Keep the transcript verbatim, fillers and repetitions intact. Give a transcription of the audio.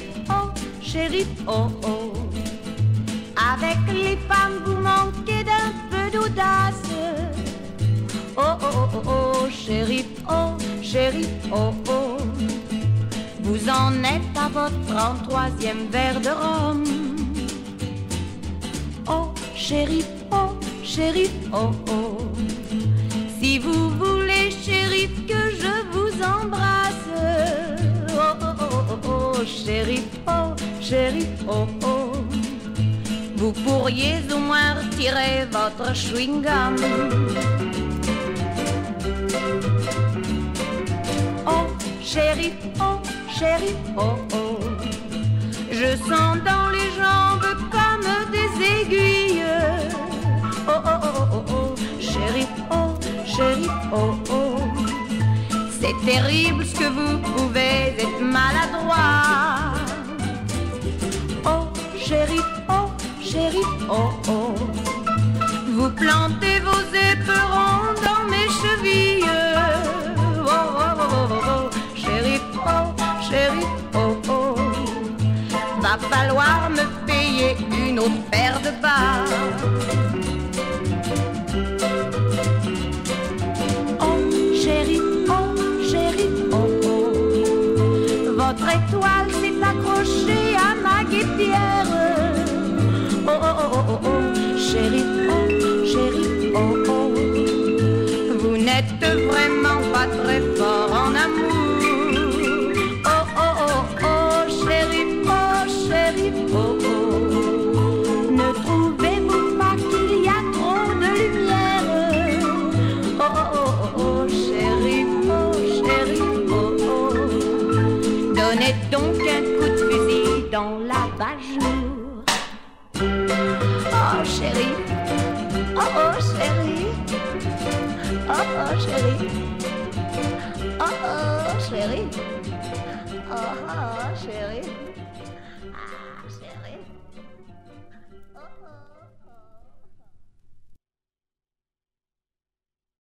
chérie, oh, chérie, oh, oh. Avec les femmes, vous manquez d'un peu d'audace. Oh, oh, oh, oh, oh, chérie, oh, chérie, oh, oh. Vous en êtes à votre trente-troisième verre de rhum. Oh, chérie, oh, chérie, oh, oh. Si vous voulez, chérie, que je vous embrasse. Oh, oh, oh, oh, oh, chérie, oh, chérie, oh, oh. Vous pourriez au moins retirer votre chewing-gum. Oh, chérie, oh, chérie, oh, oh. Je sens dans les jambes comme des aiguilles. Oh, oh, oh, oh, oh, chérie, oh, chérie, oh, oh. C'est terrible ce que vous pouvez être maladroit. Oh, chérie, oh, chérie, oh, oh. Vous plantez vos éperons dans mes chevilles. Oh, oh, oh, oh, oh, chérie, oh, chérie, oh, oh. Va falloir me payer une autre paire de bas. Oh, chérie, oh, chérie, oh, oh. Votre étoile s'est accrochée à ma guêpière. Oh, oh, oh, oh, oh, chérie, oh, chérie, oh, oh. Vous n'êtes vraiment pas très fort en amour. Oh, oh, oh, oh, chérie, oh, chérie, oh, oh. Ne trouvez-vous pas qu'il y a trop de lumière? Oh, oh, oh, oh, chérie, oh, chérie, oh, oh. Donnez donc un coup de fusil dans la bajour. Oh chérie, oh oh chérie, oh oh chérie, oh oh chérie, oh oh chérie, ah chérie, oh oh.